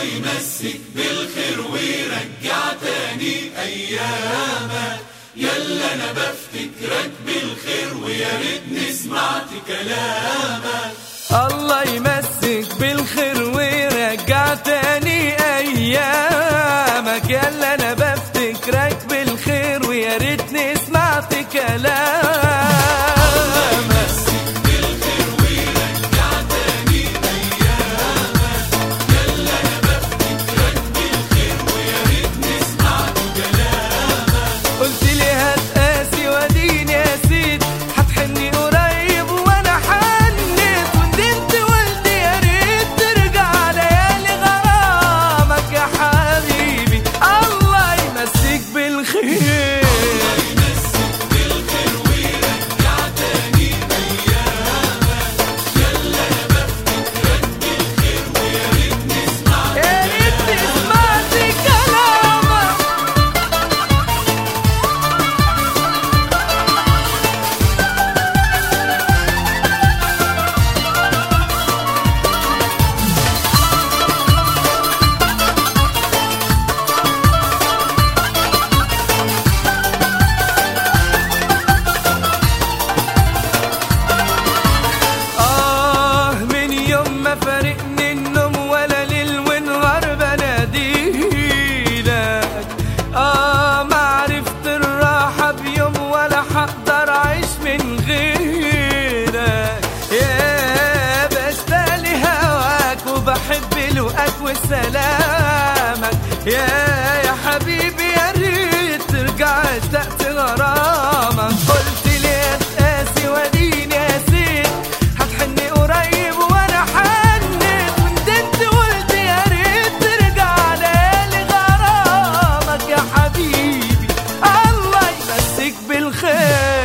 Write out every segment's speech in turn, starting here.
يمسك بالخير ويرجع تاني أيامك. يلا أنا بفتكرك بالخير ويا ريتني سمعت كلامك. الله يمسك بالخير ويرجع تاني أيامك. يلا أنا بفتكرك بالخير ويا ريتني سمعت كلامك. فارقني النوم ولا ليل ونهار بناديلك. ما عرفت الراحة بيوم ولا حقدر أعيش من غيرك. يا بشتاق لهواك وبحب لقاك وسلامك. يا حبيبي يا ريت ترجع اشتقت غرامك. قلت لي يا تقاسي وديني قاسيت هتحني قريب وانا حنيت وندمت قلت يا ريت ترجع ليالي غرامك. يا حبيبي الله يمسك بالخير.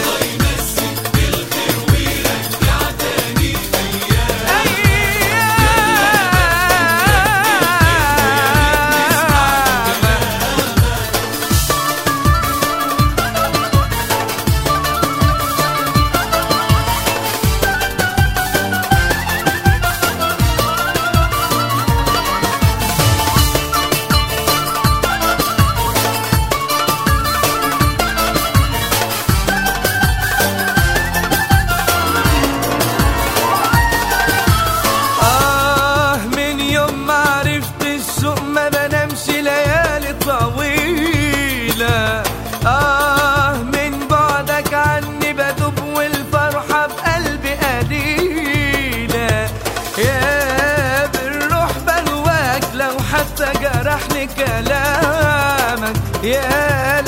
من بعدك عني بدوب والفرحة بقلبي قليلة. يا بالروح بلواك لو حتى جرحني كلامك. يا